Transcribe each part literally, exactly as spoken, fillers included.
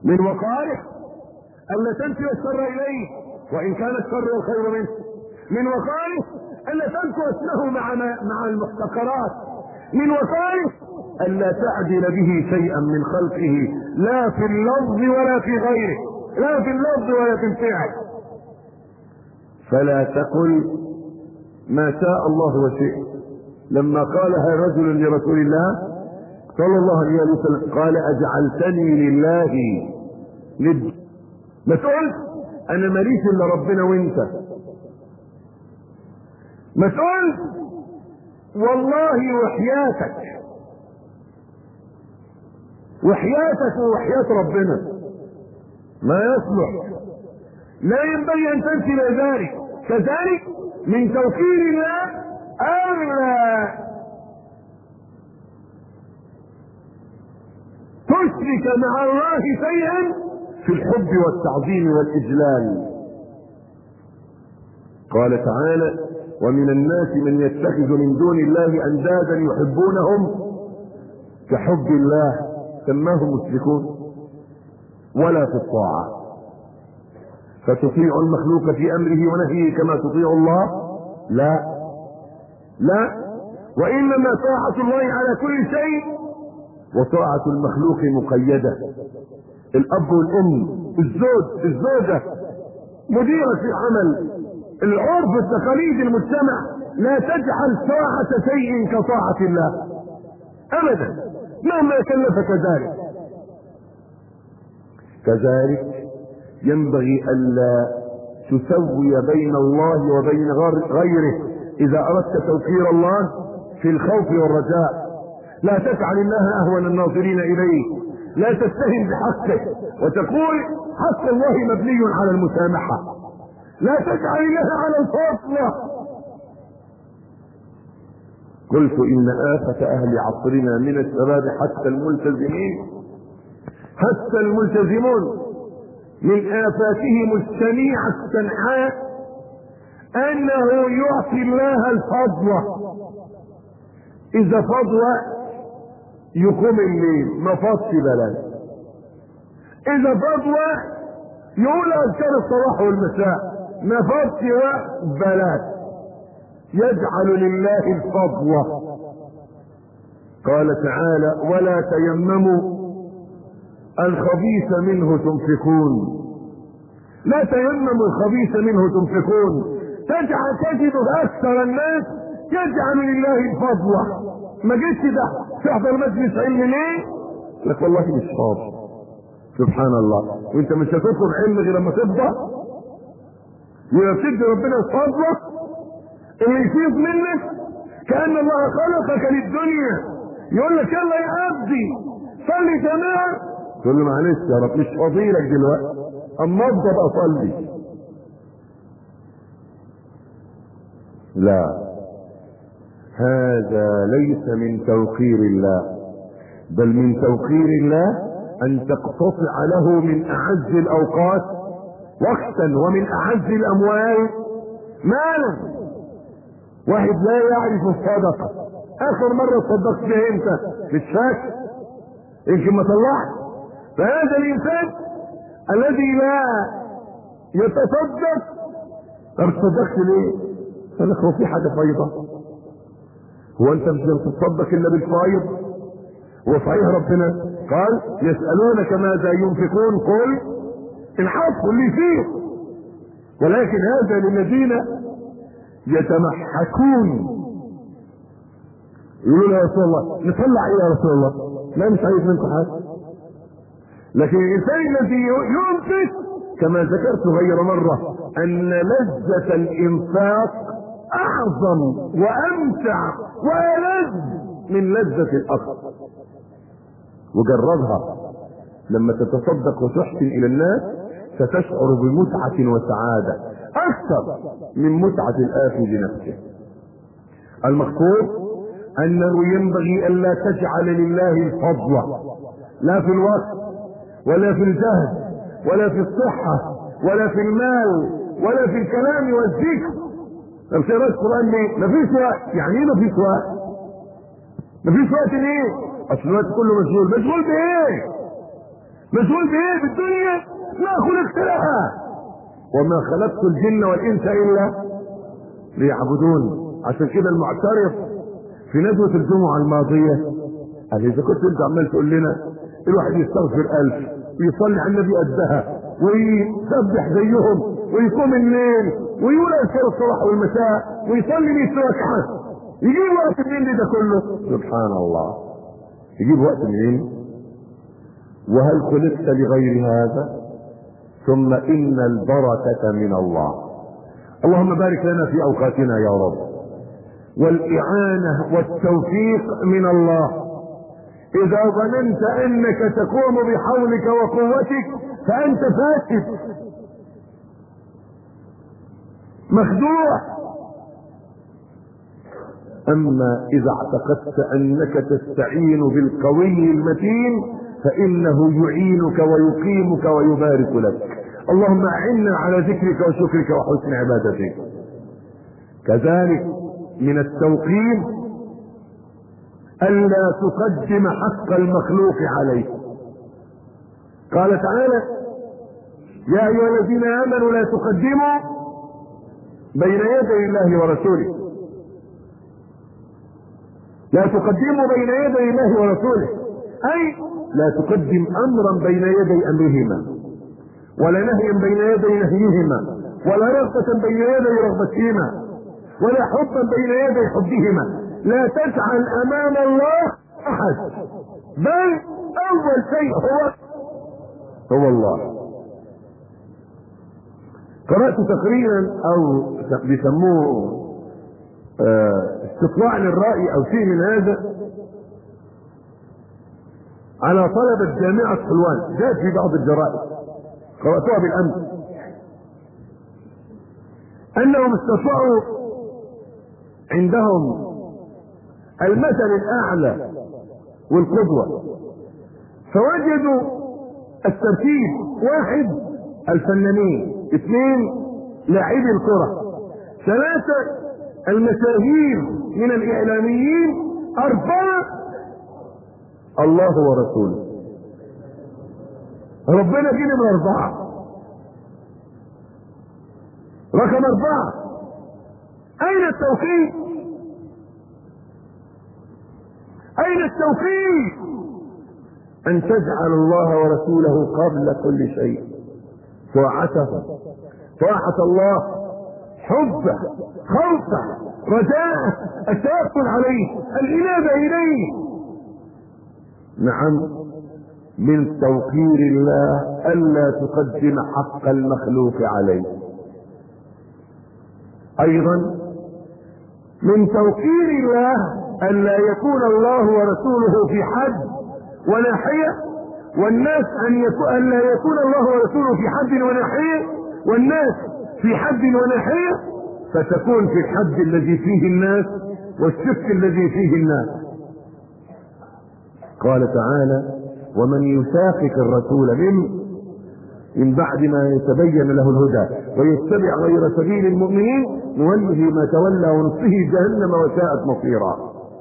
من وقائه ألا تنسي الشر إليه وإن كان الشر والخير منه. من وقائه ألا تنسوا اسمه مع مع المحتقرات. من وقائه ألا تعدل به شيئا من خلقه لا في اللفظ ولا في غيره، لا في اللفظ ولا في الفعل. فلا تقل ما شاء الله وشئت. لما قالها رجل لرسول الله صلى الله عليه وسلم قال اجعلتني لله ند. ما تقولش انا ماليش الا ربنا وانت. ما تقولش والله وحياتك وحياتك وحياة ربنا، ما يصلح. لا ينبغي ان تنسي ذلك. كذلك من توكيل الله ألا تشرك مع الله شيئا في الحب والتعظيم والإجلال. قال تعالى ومن الناس من يتخذ من دون الله أندادا يحبونهم كحب الله سماهم مشركون. ولا في الطاعة فتطيع المخلوق في أمره ونهيه كما تطيع الله؟ لا لا، وإنما طاعة الله على كل شيء وطاعة المخلوق مقيدة. الأب والأم، الزوج، الزوجة، مديرة في العمل، العرف، التقاليد، المجتمع، لا تجعل طاعة شيء كطاعة الله أبدا مهما كلفك ذلك. كذلك ينبغي ألا تسوي بين الله وبين غيره إذا أردت توفير الله في الخوف والرجاء. لا تجعل الله أهون الناظرين إليه، لا تستهن بحقه وتقول حق الله مبني على المسامحة. لا تجعل الله على الفاصلة. قلت إن آفة أهل عصرنا من الشباب حتى الملتزمين حتى الملتزمون من آفاتهم الشنيعة السنحاء أنه يعطي الله الفضل. إذا فضل يقوم الليل ما فضش بلد. إذا فضل يقول أذكار الصباح والمساء ما فضش بلد. يجعل لله الفضل. قال تعالى ولا تيمموا الخبيث منه تنفقون. لا تيمموا الخبيث منه تنفقون. تجعل تجد اكثر الناس يجعل لله الفضل. ما جيتش ده تحضر مجلس علم ليه؟ لك والله مش فاضي. سبحان الله. وانت مش هتطلب علم غير لما تفضى ويرتد ربنا الفضل اللي يفيض منك كأن الله خلقك للدنيا. يقول لك يلا يا عبدي صلي جماعة، تقول له معلش يا رب مش فاضي لك دلوقتي، اما افضل اصلي. لا، هذا ليس من توقير الله، بل من توقير الله ان تقتطع له من اعز الاوقات وقتا ومن اعز الاموال مالا. واحد لا يعرف الصدقه، اخر مره صدقت فيها امتى؟ مش فاكر، يمكن ما طلعت. فهذا الانسان الذي لا يتصدق، طب تصدقت ليه؟ قال لك هو في حاجه فايضه؟ هو انت مش بتتصدق الا بالفايض؟ هو صحيح ربنا قال يسالونك ماذا ينفقون قل العفو اللي فيه، ولكن هذا للذين يتمحكون. يقولوا يا رسول الله نطلع ايه يا رسول الله؟ لا مش عايز منكم حاجه. لكن الانسان الذي ينفق كما ذكرت غير مره ان لذة الانفاق اعظم وامتع والذ من لذة الاخر. وجربها لما تتصدق وتحسن الى الناس ستشعر بمتعة وسعادة اكثر من متعة الآخذ لنفسه. المقصود انه ينبغي الا تجعل لله الفضل لا في الوقت ولا في الجهد ولا في الصحة ولا في المال ولا في الكلام والذكر. لو تقرأ القرآن ليه؟ مفيش وقت. يعني ايه مفيش وقت؟ مفيش وقت ليه؟ اصل الوقت كله مشغول. مشغول بايه؟ مشغول بايه في الدنيا؟ ما خلقت لها وما خلقت الجن والانس الا ليعبدون. عشان كده المعترف في ندوة الجمعة الماضية قال اذا كنت انت عمال تقول لنا الواحد يستغفر الف ويصلي على النبي قدها ويسبح زيهم ويقوم الليل ويقول اذكار الصباح والمساء ويصلي مية ركعة، يجيب وقت منين ده كله؟ سبحان الله، يجيب وقت منين؟ وهل خلقت لغير هذا؟ ثم ان البركة من الله. اللهم بارك لنا في اوقاتنا يا رب، والاعانة والتوفيق من الله. اذا ظننت انك تقوم بحولك وقوتك فانت فاسد مخدوع. اما اذا اعتقدت انك تستعين بالقوي المتين فانه يعينك ويقيمك ويبارك لك. اللهم اعنا على ذكرك وشكرك وحسن عبادتك. كذلك من التوقير الا تقدم حق المخلوق عليه. قال تعالى يا ايها الذين امنوا لا تقدموا بين يدي الله ورسوله، لا تقدموا بين يدي الله ورسوله، اي لا تقدم امرا بين يدي امرهما، ولا نهيا بين يدي نهيهما، ولا رغبة بين يدي رغبتهما، ولا حبا بين يدي حبهما. لا تجعل امام الله احد، بل اول شيء هو هو الله. قرأت تقريرا او بيسموه استطلاع للرأي او شيء من هذا على طلبة جامعة حلوان، جاءت في بعض الجرائد قرأتها بالامس، انهم استطاعوا عندهم المثل الاعلى والقدوة، فوجدوا الترتيب: واحد الفنانين، اثنين لاعبي الكرة، ثلاثة المشاهير من الاعلاميين، اربعة الله ورسوله. ربنا جينا من اربعة. رقم اربعة اين التوفيق؟ اين التوفيق؟ ان تجعل الله ورسوله قبل كل شيء، طاعته، طاعة الله، حبه، خوفه، رجاءه، التوكل عليه، الانابة اليه. نعم، من توقير الله الا تقدم حق المخلوق عليه. ايضا من توقير الله الا يكون الله ورسوله في حد وناحية، والناس ان يكون ان لا يكون الله ورسوله في حد وناحية، والناس في حد وناحية، فتكون في الحد الذي فيه الناس والشك الذي فيه الناس. قال تعالى: ومن يشاقق الرسول من من بعد ما يتبين له الهدى ويتبع غير سبيل المؤمنين نوله ما تولى ونصله جهنم وساءت مصيرا.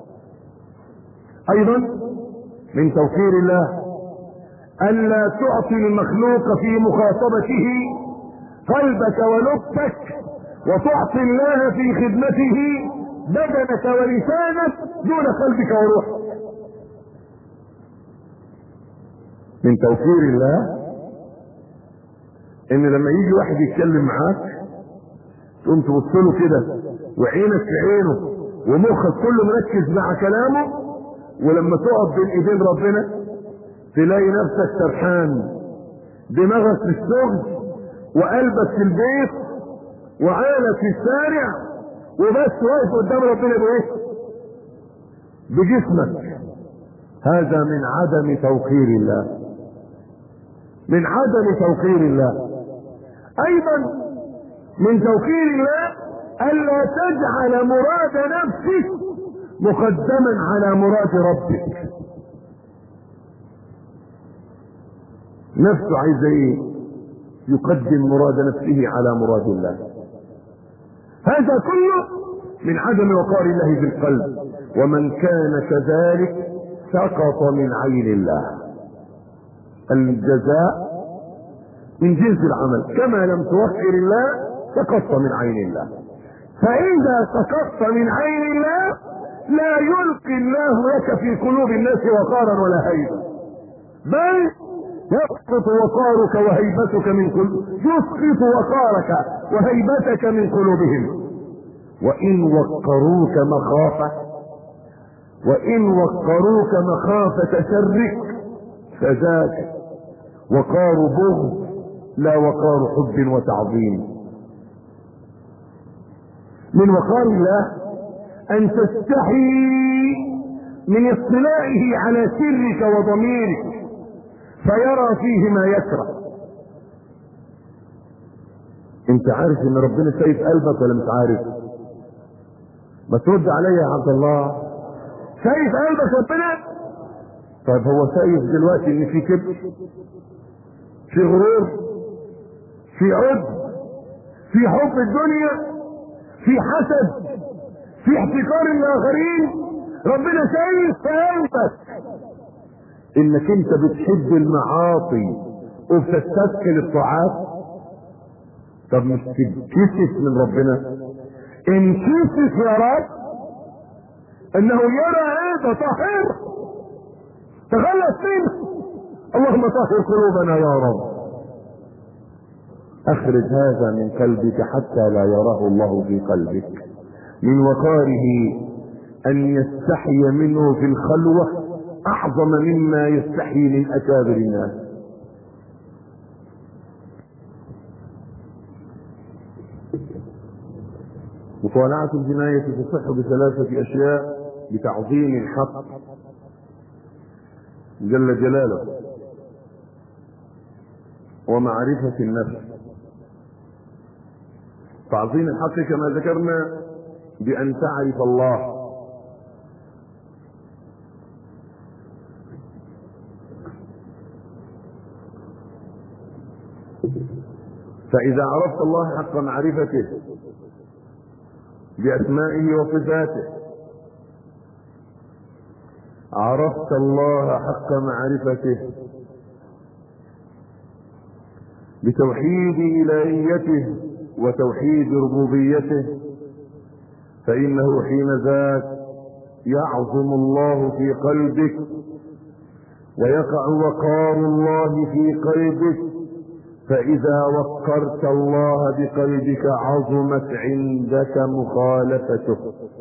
ايضا من توقير الله الا تعطي المخلوق في مخاطبته قلبك ولبك، وتعطي الله في خدمته بدنك ولسانك دون قلبك وروحك. من توقير الله ان لما يجي واحد يتكلم معاك تقوم تبص له كده وعينك في عينه ومخك كله مركز مع كلامه، ولما تقف بين ايدين ربنا تلاقي نفسك سرحان، دماغك في الشغل وقلبك في البيت وعقلك في الشارع، وبس واقف قدام ربنا بايه؟ بجسمك. هذا من عدم توقير الله، من عدم توقير الله. ايضا من توقير الله الا تجعل مراد نفسك مقدما على مراد ربك. نفسه عايز ايه؟ يقدم مراد نفسه على مراد الله. هذا كله من عدم وقار الله في القلب. ومن كان كذلك سقط من عين الله. الجزاء من جنس العمل، كما لم توقر الله سقطت من عين الله. فإذا سقطت من عين الله لا يلقي الله لك في قلوب الناس وقارا ولا هيبة، بل يسقط وقارك وهيبتك من قلوب يسقط وقارك وهيبتك من قلوبهم. وإن وقروك مخافة وإن وقروك مخافة شرك فذاك وقار بغض لا وقار حب وتعظيم. من وقار الله أن تستحي من اطلاعه على سرك وضميرك فيرى فيه ما يكره. انت عارف ان ربنا شايف قلبك ولا مش عارف؟ ما ترد عليا يا عبد الله، شايف قلبك ربنا؟ طيب هو شايف دلوقتي ان في كبر، في غرور، في عجب، في حب الدنيا، في حسد، في احتقار الاخرين؟ ربنا شايف في قلبك انك انت بتحب المعاصي وبتستثقل الطاعات. طب مش تتكسف من ربنا؟ انكسف يا رب انه يرى هذا طاهر تخلص منه. اللهم طهر قلوبنا يا رب. اخرج هذا من قلبك حتى لا يراه الله في قلبك. من وقاره ان يستحي منه في الخلوة اعظم مما يستحي من اكابر الناس. مطالعة الجناية تصح بثلاثة اشياء: بتعظيم الحق جل جلاله، ومعرفة النفس. تعظيم الحق كما ذكرنا بأن تعرف الله، فإذا عرفت الله حق معرفته بأسمائه وصفاته عرفت الله حق معرفته بتوحيد إلهيته وتوحيد ربوبيته، فإنه حين ذاك يعظم الله في قلبك ويقع وقار الله في قلبك. فإذا وقرت الله بقلبك عظمت عندك مخالفته،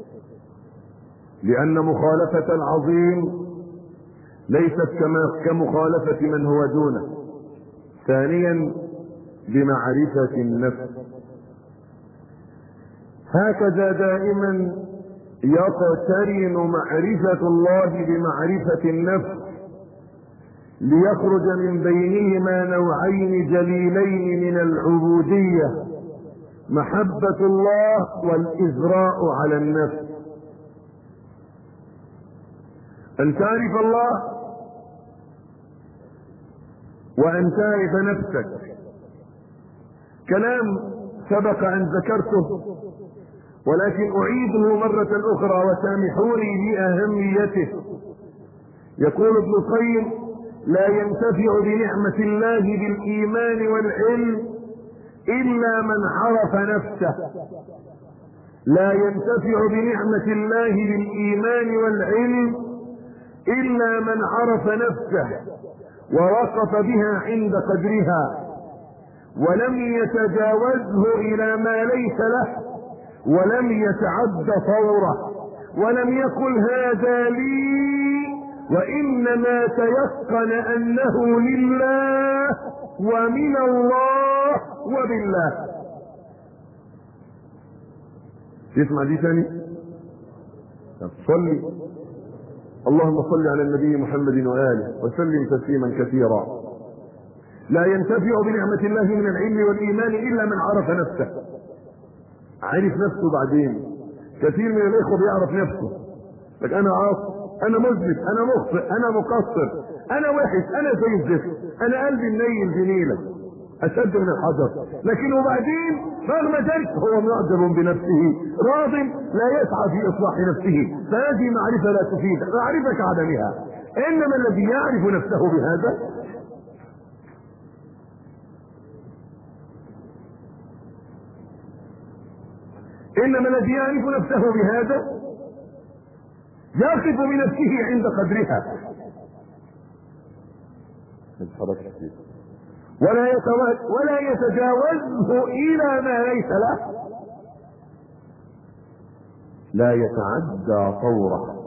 لأن مخالفة العظيم ليست كمخالفة من هو دونه. ثانيا بمعرفة النفس. هكذا دائما يقترن معرفة الله بمعرفة النفس ليخرج من بينهما نوعين جليلين من العبودية: محبة الله والإزراء على النفس. أن تعرف الله وأن تعرف نفسك. كلام سبق أن ذكرته ولكن أعيده مرة أخرى وسامحوني بأهميته. يقول ابن القيم: لا ينتفع بنعمة الله بالإيمان والعلم إلا من عرف نفسه. لا ينتفع بنعمة الله بالإيمان والعلم إلا من عرف نفسه ووقف بها عند قدرها ولم يتجاوزه إلى ما ليس له ولم يتعد طوره ولم يقل هذا لي، وإنما تيقن أنه لله ومن الله وبالله. تسمع دي ثاني؟ صلي اللهم صل على النبي محمد وآله وسلم تسليما كثيرا. لا ينتفع بنعمة الله من العلم والإيمان إلا من عرف نفسه. عرف نفسه بعدين. كثير من الإخوة بيعرف نفسه، لك أنا عاصي، أنا مذنب، أنا مخطئ، أنا مقصر، أنا وحش، أنا زي الزفت، أنا قلبي منيل بنيلة أشد من الحجر. لكن وبعدين رغم ذلك هو معجب بنفسه راض لا يسعى في إصلاح نفسه. فهذه معرفة لا تفيد، معرفة كعدمها. إنما الذي يعرف نفسه بهذا انما الذي يعرف نفسه بهذا يقف بنفسه عند قدرها ولا ولا يتجاوزه الى ما ليس له، لا يتعدى طوره.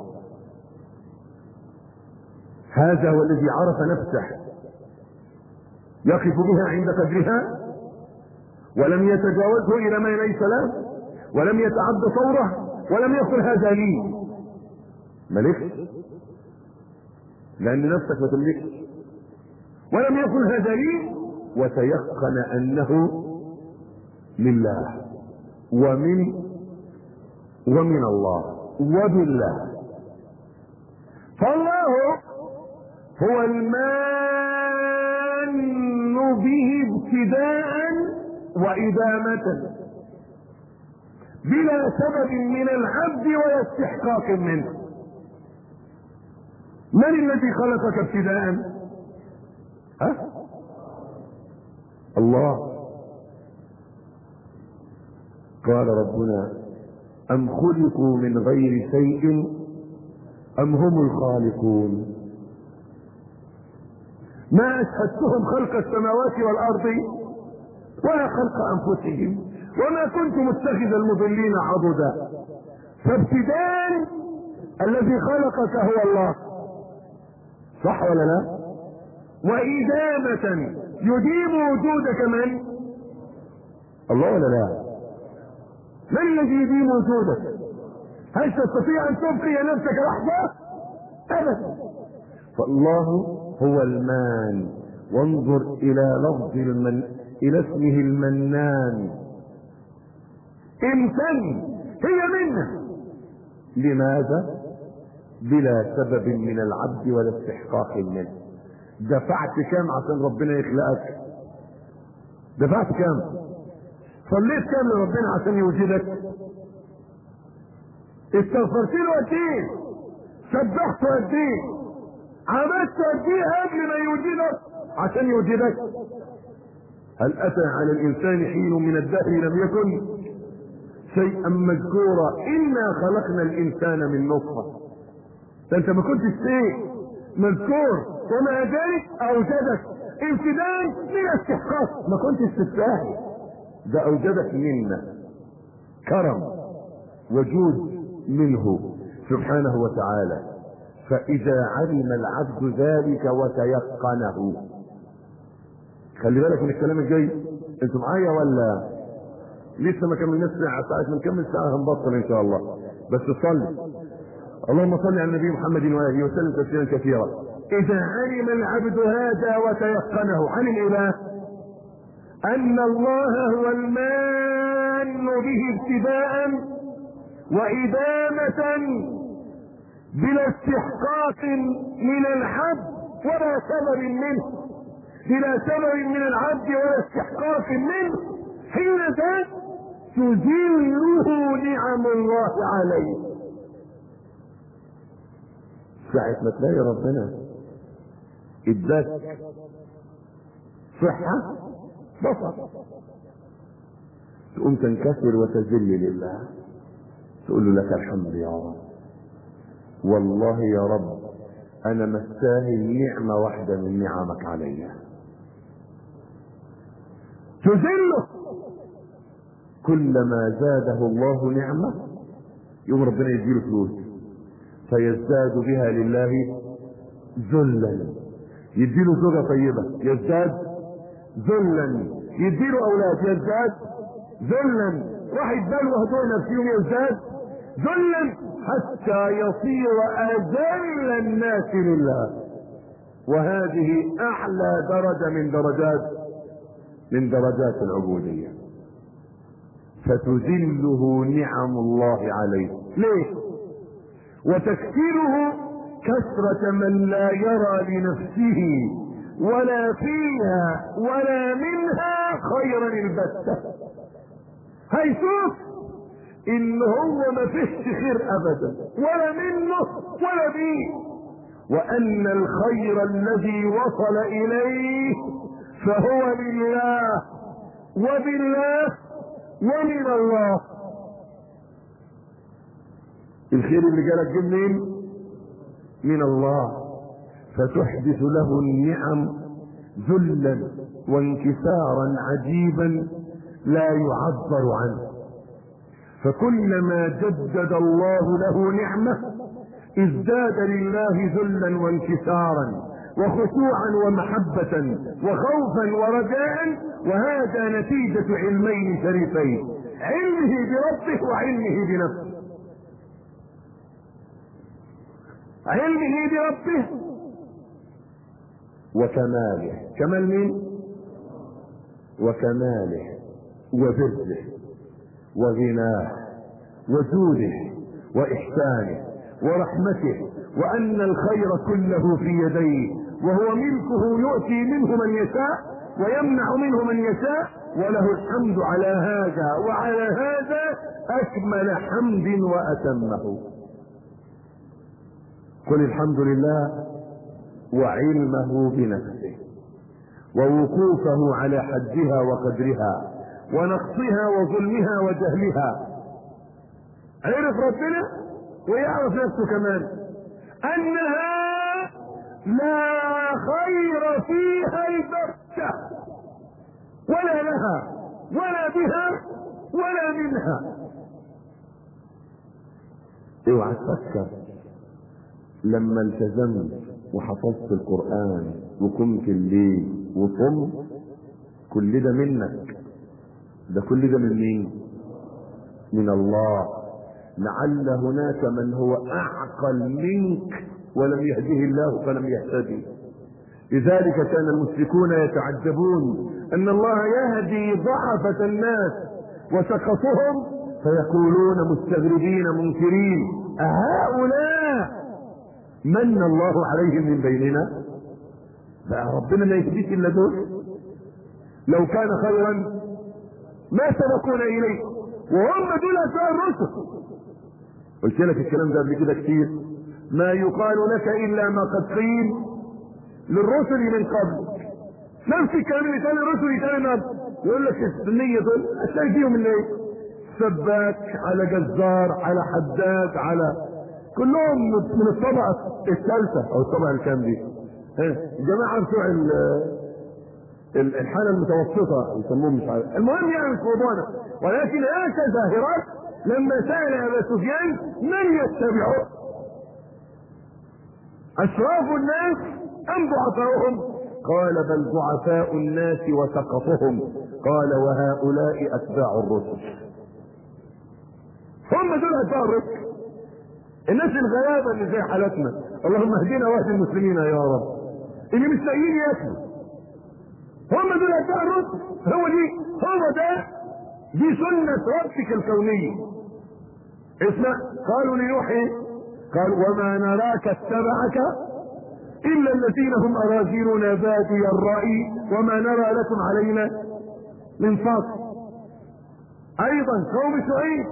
هذا هو الذي عرف نفسه، يقف بها عند قدرها ولم يتجاوزه الى ما ليس له، ولم يتعدى طوره، ولم يقل هذا لي. ملكت لان نفسك ما تملكش، ولم يقل هذا لي، وتيقن انه لله ومن ومن الله وبالله. فالله هو المان به ابتداء وإدامة بلا سبب من العبد ولا استحقاق منه. من الذي خلقك ابتداء؟ ها؟ الله. قال ربنا: أم خلقوا من غير شيء أم هم الخالقون؟ ما أشهدتهم خلق السماوات والأرض ولا خلق أنفسهم وما كنت متخذ المضلين عضدا. فابتداء الذي خلقك هو الله، صح ولا لا؟ وإدامة يديم وجودك من؟ الله ولا لا؟ من الذي يديم وجودك؟ هل تستطيع أن تبقي نفسك لحظة؟ أبدا. فالله هو المان. وانظر إلى لفظ المن، إلى اسمه المنان. امتن، هي منه. لماذا؟ بلا سبب من العبد ولا استحقاق منه. دفعت كم عشان ربنا يخلقك؟ دفعت كم؟ صليت كم لربنا عشان يوجدك؟ استغفرت له قد ايه؟ سبحت قد ايه؟ عملت قد ايه قبل ما يوجدك عشان يوجدك؟ هل اتى على الانسان حين من الدهر لم يكن شيئا مذكورا؟ انا خلقنا الانسان من نطفه. انت ما كنتش شيء مذكور ومع ذلك اوجدك ابتداء من استحقاق. ما كنتش تستاهل، ده اوجدك منا كرم وجود منه سبحانه وتعالى. فاذا علم العبد ذلك وتيقنه، خلي بالك من الكلام الجاي. انتوا معايا ولا لسه ما كملناش ساعه؟ ساعه ما نكمل ساعه هنبطل ان شاء الله. بس صلي، اللهم صل على النبي محمد واله وسلم تسليما كثيرا. اذا علم العبد هذا وتيقنه عن الاله ان الله هو المان به ابتداء وإدامة بلا استحقاق من العبد ولا سبب منه، بلا سبب من العبد ولا استحقاق منه، حين ذاك تذله نعم الله عليه. ساعة ما تلاقي ربنا اداك صحة بصر، تقوم تنكسر وتذل لله، تقول له لك الحمد يا رب، والله يا رب انا مستاهل نعمة واحدة من نعمك عليا. تذله. كلما زاده الله نعمة يوم ربنا يديله فلوس فيزداد بها لله ذلا. يديله زوجة طيبة يزداد ذلا، يديله اولاد يزداد ذلا، راح يتبلوا هدول نفسهم يزداد ذلا، حتى يصير اذل الناس لله. وهذه اعلى درجة من درجات من درجات العبودية. فتذله نعم الله عليه. ليه؟ وتكثيره كثرة من لا يرى لنفسه ولا فيها ولا منها خيرا البتة. هيشوف ان هو ما فيش خير ابدا ولا منه ولا بيه، وان الخير الذي وصل اليه فهو لله وبالله ومن الله. الخير اللي جالك جه منين؟ من الله. فتحدث له النعم ذلا وانكسارا عجيبا لا يعبر عنه. فكلما جدد الله له نعمة ازداد لله ذلا وانكسارا وخشوعا ومحبة وخوفا ورجاء. وهذا نتيجة علمين شريفين: علمه بربه وعلمه بنفسه. علمه بربه وكماله، كمال مين؟ وكماله وبره وغناه وجوده وإحسانه ورحمته، وأن الخير كله في يديه، وهو ملكه يؤتي منه من يشاء ويمنع منه من يشاء، وله الحمد على هذا وعلى هذا أكمل حمد وأتمه. قل الحمد لله. وعلمه بنفسه ووقوفه على حدها وقدرها ونقصها وظلمها وجهلها. عرف ربنا ويعرف نفسه كمان أنها لا خير فيها البتة، ولا لها ولا بها ولا منها. اوعى تفكر لما التزمت وحفظت القرآن وقمت الليل وصمت كل ده منك، ده كل ده من مين؟ من الله. لعل هناك من هو اعقل منك ولم يهده الله فلم يهتدي. لذلك كان المشركون يتعجبون ان الله يهدي ضعفة الناس وسقطهم فيقولون مستغربين منكرين: أهؤلاء من الله عليهم من بيننا؟ بقى ربنا ما يهديش الا دول؟ لو كان خيرا ما سبقونا اليه، وهم دول اتباع الرسل. قلت لك الكلام ده قبل كده كتير. ما يقال لك الا ما قد قيل للرسل من قبل. نفس الكلام اللي قال للرسل يتقال من قبل. يقول لك السنيه دول هتلاقي فيهم اللي ايه؟ سباك على جزار على حداد على كلهم من الطبقه الثالثه او الطبقه الكام دي. الجماعه بتوع الحاله المتوسطه يسموهم مش عارف. المهم يعني مش موضوعنا، ولكن هكذا هرقل لما سال ابا سفيان من يتبعه؟ اشراف الناس ام ضعفاؤهم؟ قال بل ضعفاء الناس وسقطهم. قال وهؤلاء اتباع الرسل. هم دول اتباع الرسل، الناس الغلابه اللي زي حالتنا. اللهم اهدنا واهد المسلمين يا رب، اللي مش لاقيين ياكلوا. هم دول اتباع الرسل. هو دي هو ده دي سنه ربك الكونيه. اسمع، قالوا لنوح قال وما نراك اتبعك الا الذين هم اراذلنا بادي الراي وما نرى لكم علينا من فضل. ايضا قوم شعيب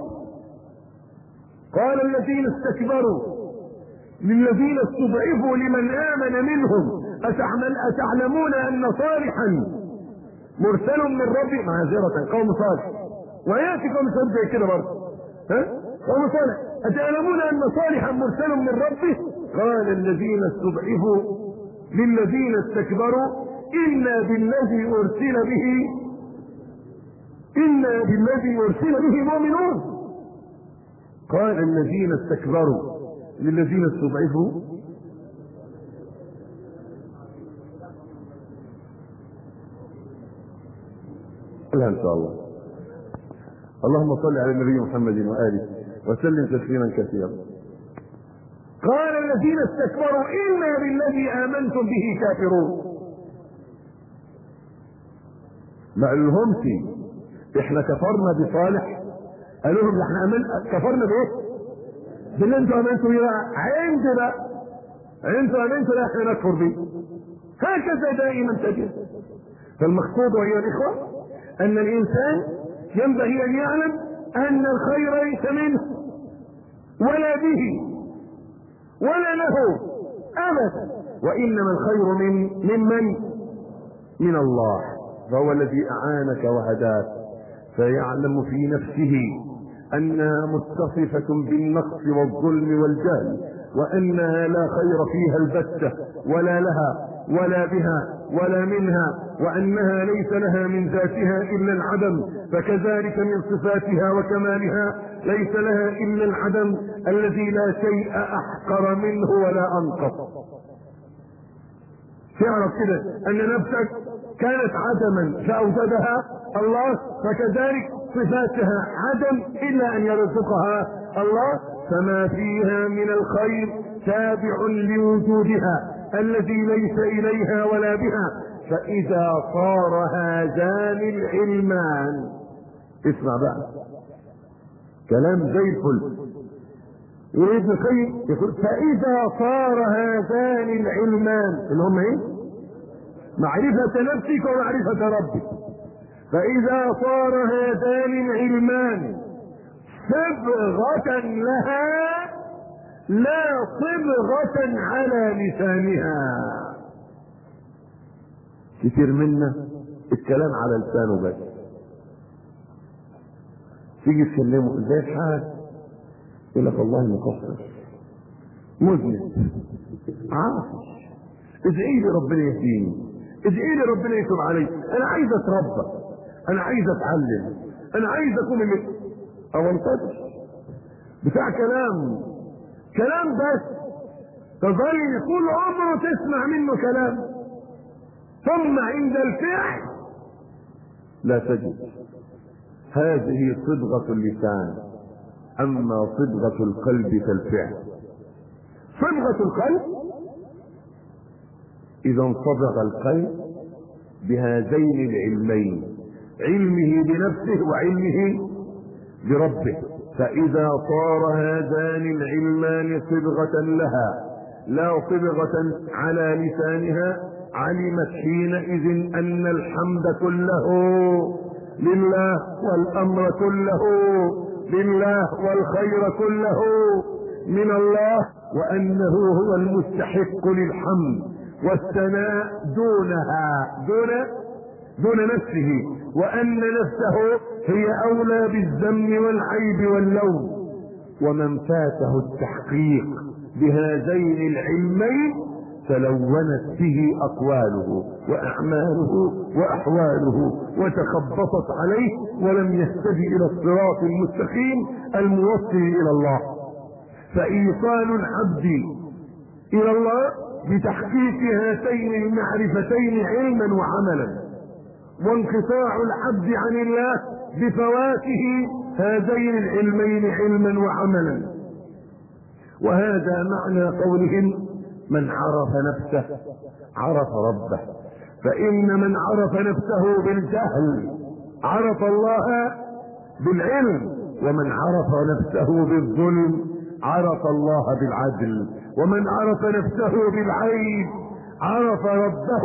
قال الذين استكبروا للذين استضعفوا لمن امن منهم أتعمل اتعلمون ان صالحا مرسل من ربي. معذرة قوم صالح، وياتي قوم صالح زي كده برضه. ها قوم صالح اتعلمون ان صالحا مرسل من ربه. قال الذين استضعفوا للذين استكبروا انا بالذي ارسل به انا بالذي ارسل به مؤمنون. قال الذين استكبروا للذين استضعفوا لا ان شاء الله. اللهم صل على النبي محمد واله وسلم تسليما كثيرا. قال الذين استكبروا انا بالذي امنتم به كافرون. ما قالهمش احنا كفرنا بصالح، قالوا لهم احنا امن كفرنا بايه؟ باللي انتوا امنتوا بيه. عندنا انتوا امنتوا لا احنا نكفر به. هكذا دائما تجد. فالمقصود ايها الاخوه ان الانسان ينبغي ان يعلم ان الخير ليس منه ولا به ولا له ابدا، وانما الخير من ممن من الله، فهو الذي اعانك وهداك. فيعلم في نفسه أنها متصفة بالنقص والظلم والجهل، وأنها لا خير فيها البتة، ولا لها ولا بها ولا منها، وأنها ليس لها من ذاتها إلا العدم، فكذلك من صفاتها وكمالها ليس لها إلا العدم الذي لا شيء أحقر منه ولا أنقص. تعرف كده أن نفسك كانت عدما فأوجدها الله، فكذلك صفاتها عدم إلا أن يرزقها الله، فما فيها من الخير تابع لوجودها الذي ليس إليها ولا بها. فإذا صار هذان العلمان، اسمع بقى كلام زي الفل، يقول ابن القيم يقول فإذا صار هذان العلمان اللي هم ايه؟ معرفة نفسك ومعرفة ربك. فإذا صار هذان العلمان صبغة لها لا صبغة على لسانها. كتير منا الكلام على لسانه بس، تيجي تكلمه ازاي الحال يقول لك والله مقصر مذنب عاصي، ادعي لي ربنا يهديني، ادعي لي ربنا يتوب علي، انا عايز اتربى، انا عايز اتعلم، انا عايز اكون من او انتظر بتاع كلام كلام بس، تظل طول عمره تسمع منه كلام، ثم عند الفعل لا تجد. هذه صبغة اللسان، اما صبغة القلب فالفعل. صبغة القلب اذا انصبغ القلب بهذين العلمين، علمه بنفسه وعلمه بربه، فإذا صار هذان العلمان صبغة لها لا صبغة على لسانها، علمت حينئذ أن الحمد كله لله والأمر كله لله والخير كله من الله، وأنه هو المستحق للحمد والثناء دونها دون دون نفسه، وأن نفسه هي أولى بالذم والعيب واللوم. ومن فاته التحقيق بهذين العلمين تلونت به أقواله وأعماله وأحواله وتخبطت عليه، ولم يهتدي إلى الصراط المستقيم الموصل إلى الله. فإيصال العبد إلى الله بتحقيق هاتين المعرفتين علما وعملا، وانقطاع العبد عن الله بفواته هذين العلمين علما وعملا. وهذا معنى قولهم من عرف نفسه عرف ربه، فإن من عرف نفسه بالجهل عرف الله بالعلم، ومن عرف نفسه بالظلم عرف الله بالعدل، ومن عرف نفسه بالعيب عرف ربه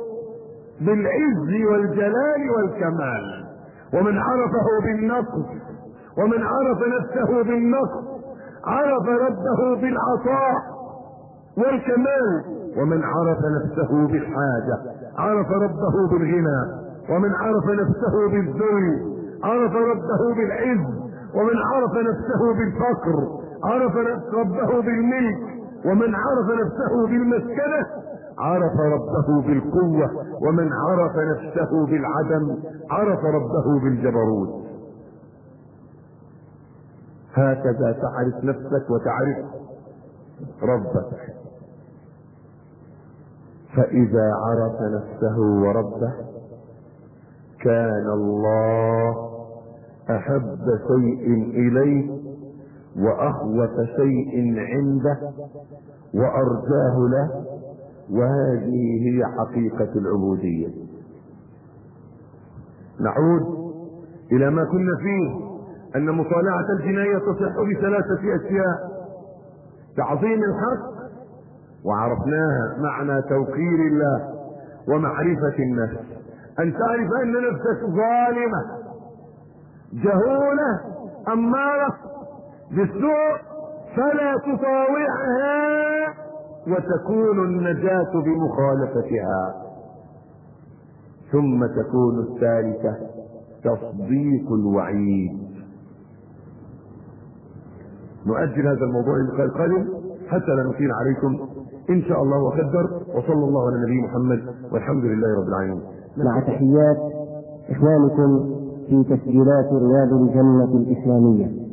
بالعز والجلال والكمال، ومن عرفه بالنقص ومن عرف نفسه بالنقص عرف ربه بالعطاء والكمال، ومن عرف نفسه بالحاجة عرف ربه بالغنى، ومن عرف نفسه بالذل عرف ربه بالعز، ومن عرف نفسه بالفقر عرف ربه بالملك، ومن عرف نفسه بالمسكنة عرف ربه بالقوة، ومن عرف نفسه بالعدم عرف ربه بالجبروت. هكذا تعرف نفسك وتعرف ربك. فإذا عرف نفسه وربه كان الله أحب شيء إليه وأخوف شيء عنده وأرجاه له، وهذه هي حقيقة العبودية. نعود إلى ما كنا فيه، أن مطالعة الجناية تصح بثلاثة أشياء: تعظيم الحق، وعرفناها معنى توقير الله ومعرفة النفس، أن تعرف أن نفسك ظالمة جهولة أمارة بالسوء فلا تطاوعها، وتكون النجاة بمخالفتها. ثم تكون الثالثة تصديق الوعيد، نؤجل هذا الموضوع اللقاء القادم حتى لا نطيل عليكم ان شاء الله وقدر. وصلى الله على النبي محمد والحمد لله رب العالمين. مع تحيات إخوانكم في تسجيلات رياض الجنة الإسلامية.